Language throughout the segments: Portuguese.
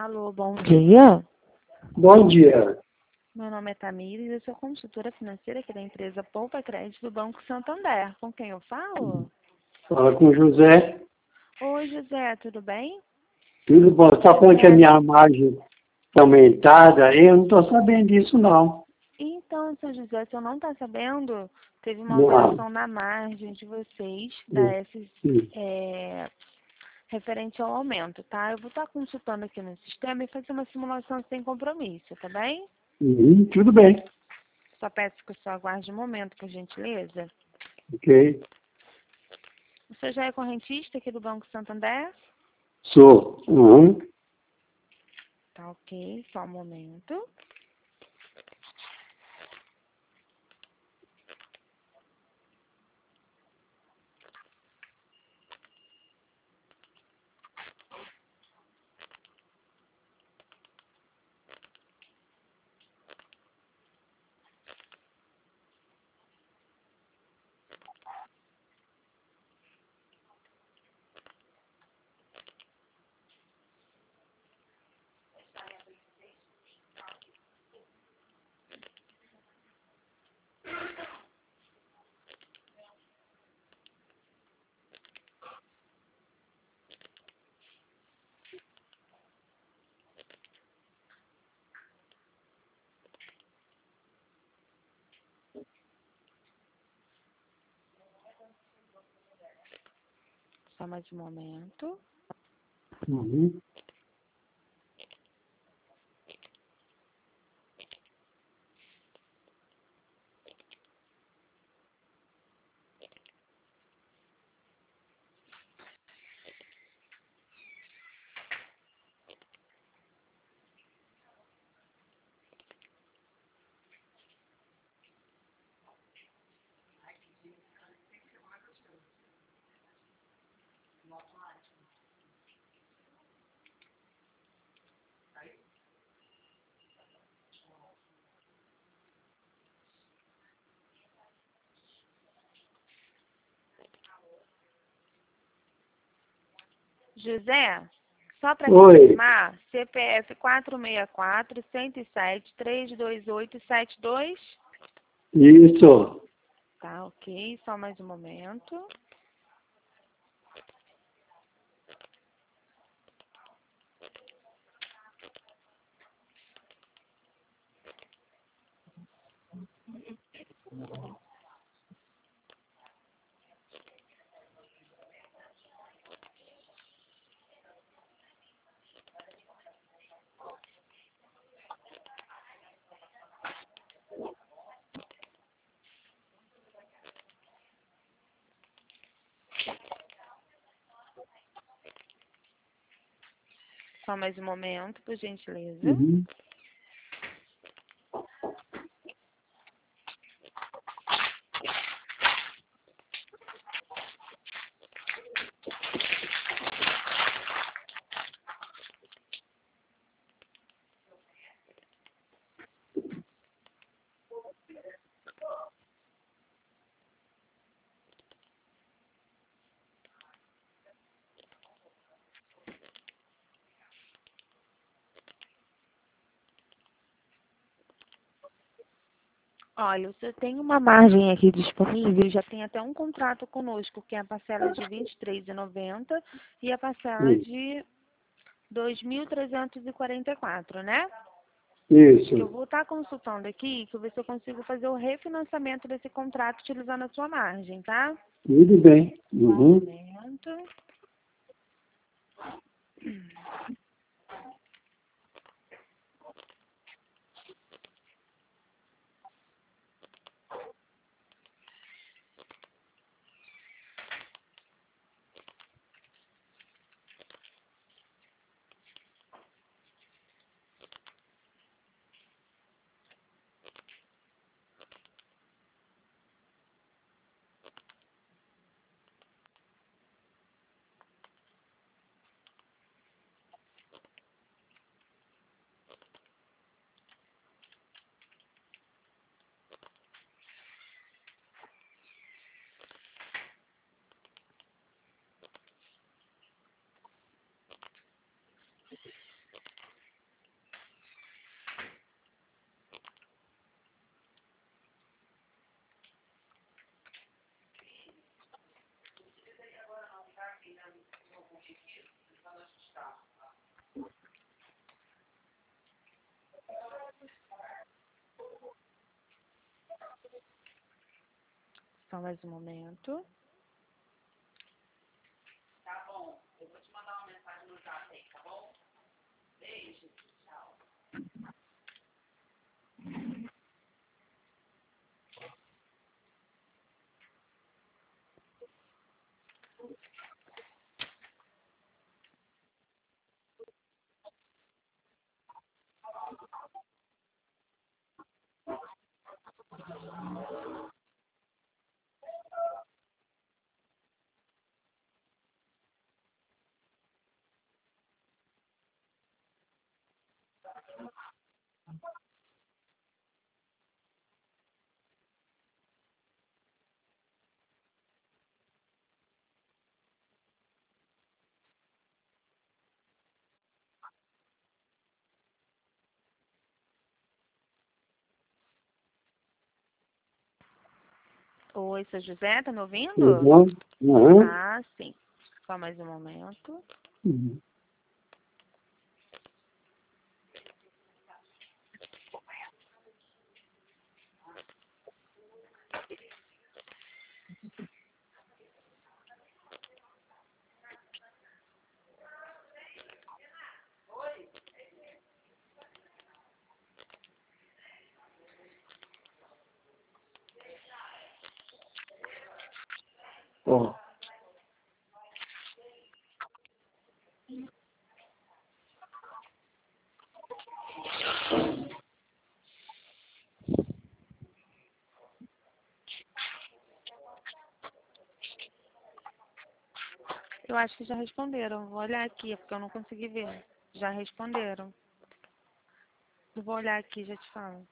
Alô, bom dia. Bom dia. Meu nome é Tamires, eu sou consultora financeira aqui da empresa Poupa Crédito do Banco Santander. Com quem eu falo? Fala com o José. Oi, José, tudo bem? Tudo bom? Você está falando que a José, minha margem está aumentada? Eu não estou sabendo disso, não. então, seu José, se eu não está sabendo, teve uma Não. alteração na margem de vocês, Hum, hum. referente ao aumento, tá? Eu vou estar consultando aqui no sistema e fazer uma simulação sem compromisso, tá bem? Tudo bem. Só peço que o senhor aguarde um momento, por gentileza. Ok. O senhor já é correntista aqui do Banco Santander? Sou. Uhum. Tá ok, só um momento. Só mais um momento. Uhum. José, só para Oi. confirmar, CPF 464-107-32872? Isso. Tá ok, só mais um momento. Só mais um momento, por gentileza. Uhum. Olha, o senhor tem uma margem aqui disponível, já tem até um contrato conosco, que é a parcela de R$ 23,90 e a parcela Hum. de R$ 2.344, né? Eu Isso. vou estar consultando aqui, que eu ver se eu consigo fazer o refinanciamento desse contrato utilizando a sua margem, tá? Tudo bem. Só um Uhum. momento. Só mais um momento. Oi, seu José, tá me ouvindo? Uhum. Uhum. Ah, sim. Só mais um momento. Uhum. Ó. Eu acho que já responderam. Vou olhar aqui, porque eu não consegui ver. Já responderam. Eu vou olhar aqui, já te falo.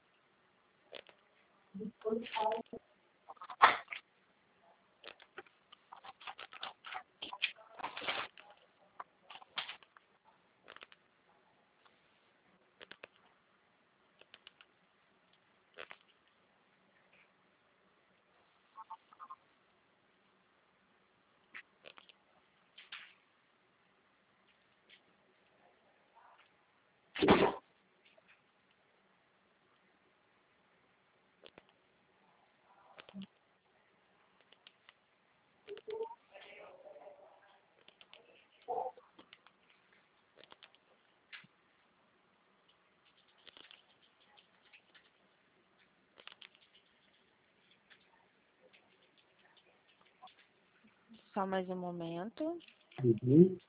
Só mais um momento. Uhum.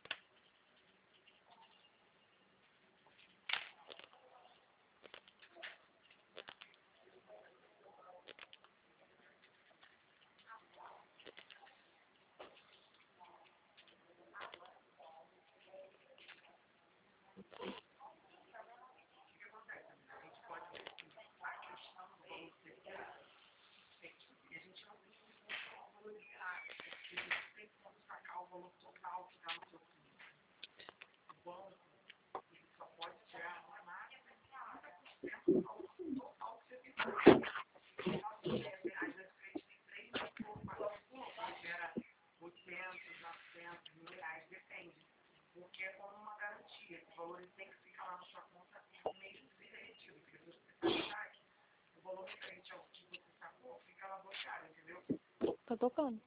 Tá tocando.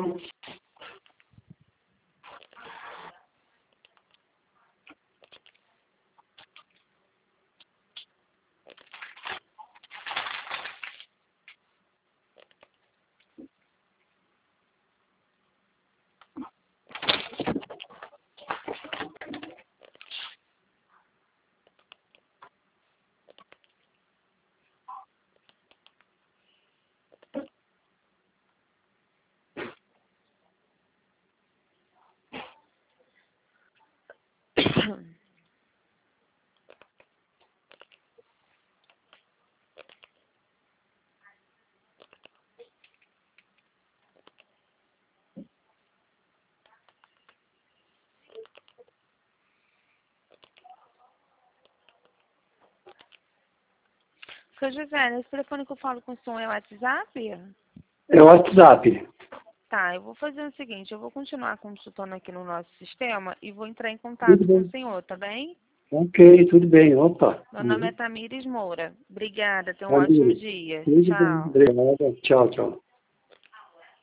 Seu José, esse telefone que eu falo com o senhor é o WhatsApp? É o WhatsApp. Tá, eu vou fazer o seguinte, eu vou continuar consultando aqui no nosso sistema e vou entrar em contato Tudo com o bem. senhor, tá bem? Ok, tudo bem. Opa. Meu nome é Tamires Moura. Obrigada, tenha um ótimo Tamires, dia. tudo bem. Tchau. Obrigado. Tchau, tchau.